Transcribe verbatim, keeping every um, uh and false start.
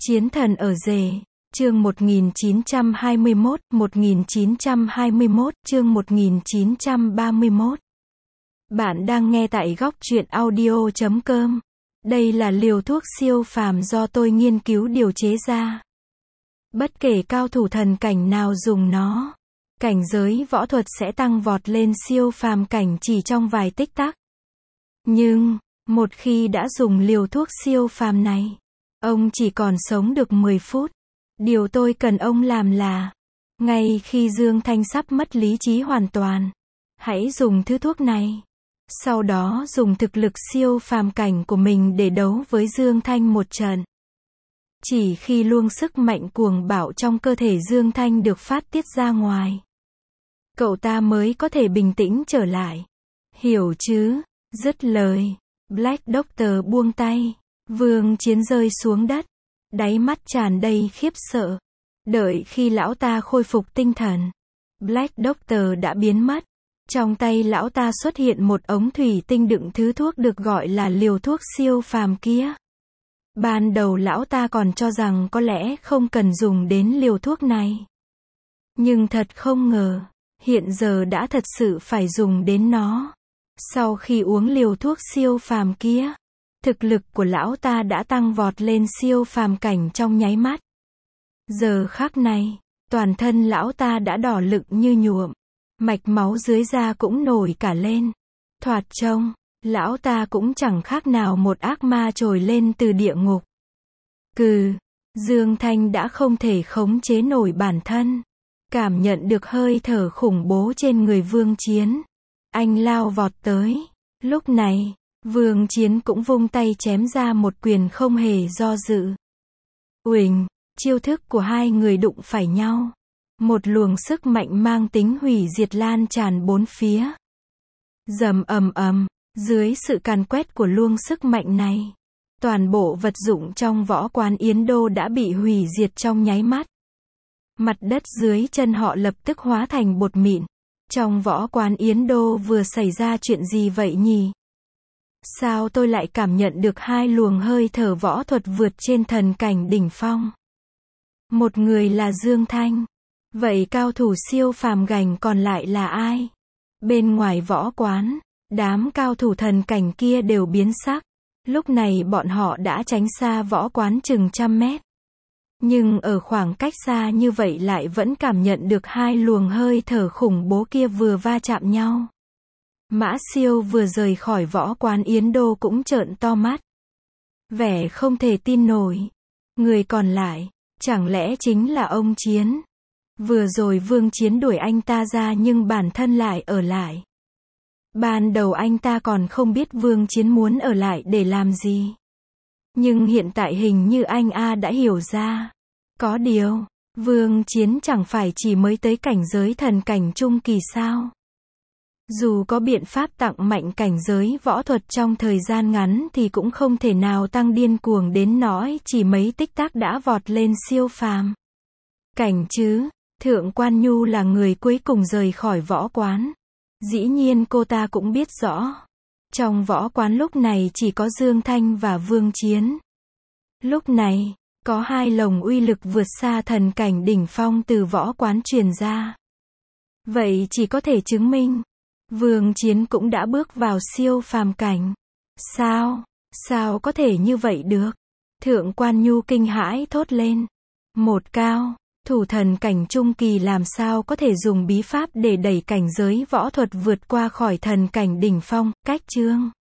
Chiến thần ở rể, chương một nghìn chín trăm hai mươi mốt, một nghìn chín trăm hai mươi mốt, chương một nghìn chín trăm ba mươi mốt. Bạn đang nghe tại góc truyện audio chấm com. Đây là liều thuốc siêu phàm do tôi nghiên cứu điều chế ra. Bất kể cao thủ thần cảnh nào dùng nó, cảnh giới võ thuật sẽ tăng vọt lên siêu phàm cảnh chỉ trong vài tích tắc. Nhưng, một khi đã dùng liều thuốc siêu phàm này, ông chỉ còn sống được mười phút. Điều tôi cần ông làm là, ngay khi Dương Thanh sắp mất lý trí hoàn toàn, hãy dùng thứ thuốc này. Sau đó dùng thực lực siêu phàm cảnh của mình để đấu với Dương Thanh một trận. Chỉ khi luồng sức mạnh cuồng bạo trong cơ thể Dương Thanh được phát tiết ra ngoài, cậu ta mới có thể bình tĩnh trở lại. Hiểu chứ? Dứt lời, Black Doctor buông tay. Vương Chiến rơi xuống đất, đáy mắt tràn đầy khiếp sợ. Đợi khi lão ta khôi phục tinh thần, Black Doctor đã biến mất. Trong tay lão ta xuất hiện một ống thủy tinh đựng thứ thuốc được gọi là liều thuốc siêu phàm kia. Ban đầu lão ta còn cho rằng có lẽ không cần dùng đến liều thuốc này. Nhưng thật không ngờ, hiện giờ đã thật sự phải dùng đến nó. Sau khi uống liều thuốc siêu phàm kia, thực lực của lão ta đã tăng vọt lên siêu phàm cảnh trong nháy mắt. Giờ khắc này, toàn thân lão ta đã đỏ lựng như nhuộm, mạch máu dưới da cũng nổi cả lên. Thoạt trông, lão ta cũng chẳng khác nào một ác ma trồi lên từ địa ngục. Cừ, Dương Thanh đã không thể khống chế nổi bản thân. Cảm nhận được hơi thở khủng bố trên người Vương Chiến, anh lao vọt tới. Lúc này, Vương Chiến cũng vung tay chém ra một quyền không hề do dự. Uỳnh, chiêu thức của hai người đụng phải nhau. Một luồng sức mạnh mang tính hủy diệt lan tràn bốn phía. Rầm ầm ầm, dưới sự càn quét của luồng sức mạnh này, toàn bộ vật dụng trong võ quán Yến Đô đã bị hủy diệt trong nháy mắt. Mặt đất dưới chân họ lập tức hóa thành bột mịn. Trong võ quán Yến Đô vừa xảy ra chuyện gì vậy nhỉ? Sao tôi lại cảm nhận được hai luồng hơi thở võ thuật vượt trên thần cảnh đỉnh phong? Một người là Dương Thanh. Vậy cao thủ siêu phàm gành còn lại là ai? Bên ngoài võ quán, đám cao thủ thần cảnh kia đều biến sắc. Lúc này bọn họ đã tránh xa võ quán chừng trăm mét. Nhưng ở khoảng cách xa như vậy lại vẫn cảm nhận được hai luồng hơi thở khủng bố kia vừa va chạm nhau. Mã Siêu vừa rời khỏi võ quán Yến Đô cũng trợn to mắt. Vẻ không thể tin nổi. Người còn lại, chẳng lẽ chính là ông Chiến? Vừa rồi Vương Chiến đuổi anh ta ra nhưng bản thân lại ở lại. Ban đầu anh ta còn không biết Vương Chiến muốn ở lại để làm gì. Nhưng hiện tại hình như anh A đã hiểu ra. Có điều, Vương Chiến chẳng phải chỉ mới tới cảnh giới thần cảnh trung kỳ sao? Dù có biện pháp tăng mạnh cảnh giới võ thuật trong thời gian ngắn thì cũng không thể nào tăng điên cuồng đến nỗi chỉ mấy tích tắc đã vọt lên siêu phàm cảnh chứ. Thượng Quan Nhu là người cuối cùng rời khỏi võ quán. Dĩ nhiên cô ta cũng biết rõ. Trong võ quán lúc này chỉ có Dương Thanh và Vương Chiến. Lúc này, có hai lồng uy lực vượt xa thần cảnh đỉnh phong từ võ quán truyền ra. Vậy chỉ có thể chứng minh, Vương Chiến cũng đã bước vào siêu phàm cảnh. Sao? Sao có thể như vậy được? Thượng Quan Nhu kinh hãi thốt lên. Một cao thủ thần cảnh trung kỳ làm sao có thể dùng bí pháp để đẩy cảnh giới võ thuật vượt qua khỏi thần cảnh đỉnh phong? Cách chương